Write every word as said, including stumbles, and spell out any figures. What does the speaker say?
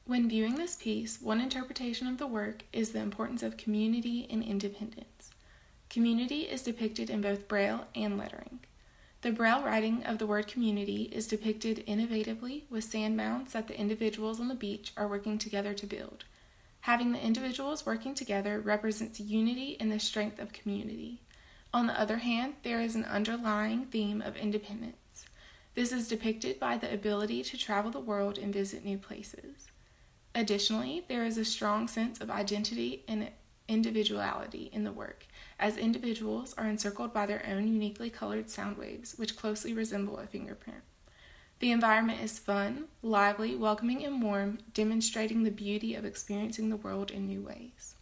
When viewing this piece, one interpretation of the work is the importance of community and independence. Community is depicted in both Braille and lettering. The Braille writing of the word community is depicted innovatively with sand mounds that the individuals on the beach are working together to build. Having the individuals working together represents unity and the strength of community. On the other hand, there is an underlying theme of independence. This is depicted by the ability to travel the world and visit new places. Additionally, there is a strong sense of identity and individuality in the work, as individuals are encircled by their own uniquely colored sound waves, which closely resemble a fingerprint. The environment is fun, lively, welcoming, and warm, demonstrating the beauty of experiencing the world in new ways.